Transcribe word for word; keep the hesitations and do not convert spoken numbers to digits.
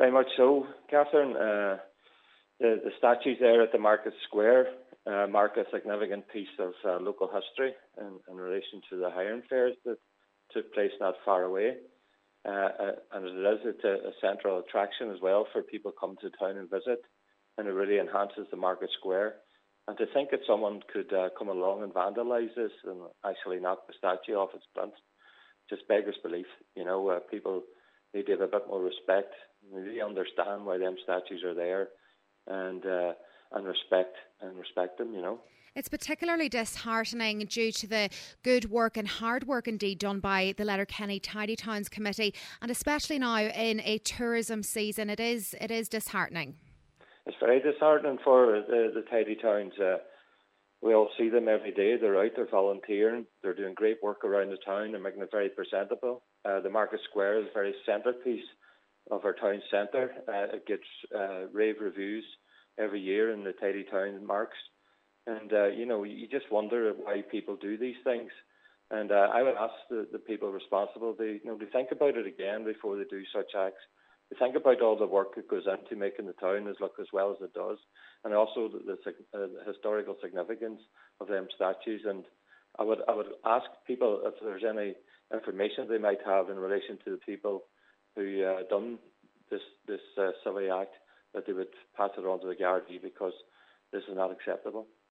Very much so, Catherine. Uh, the, the statues there at the Market Square uh, mark a significant piece of uh, local history in, in relation to the Highland fairs that took place not far away. Uh, uh, and it is it's a, a central attraction as well for people come to town and visit, and it really enhances the Market Square. And to think that someone could uh, come along and vandalise this and actually knock the statue off its plinth just beggars belief. You know, uh, people need to have a bit more respect, really understand why them statues are there, and uh, and respect and respect them. You know. It's particularly disheartening due to the good work and hard work indeed done by the Letterkenny Tidy Towns Committee, and especially now in a tourism season, it is it is disheartening. It's very disheartening for the, the Tidy Towns. Uh, we all see them every day. They're out, they're volunteering, they're doing great work around the town, they're making it very presentable. Uh, the Market Square is a very centrepiece of our town centre. Uh, it gets uh, rave reviews every year in the Tidy Town marks. And, uh, you know, you just wonder why people do these things. And uh, I would ask the, the people responsible to, you know, to think about it again before they do such acts. To think about all the work that goes into making the town as look as well as it does, and also the, the, uh, the historical significance of them statues. And I would I would ask people if there's any information they might have in relation to the people who uh, done this this uh, silly act, that they would pass it on to the Gardaí, because this is not acceptable.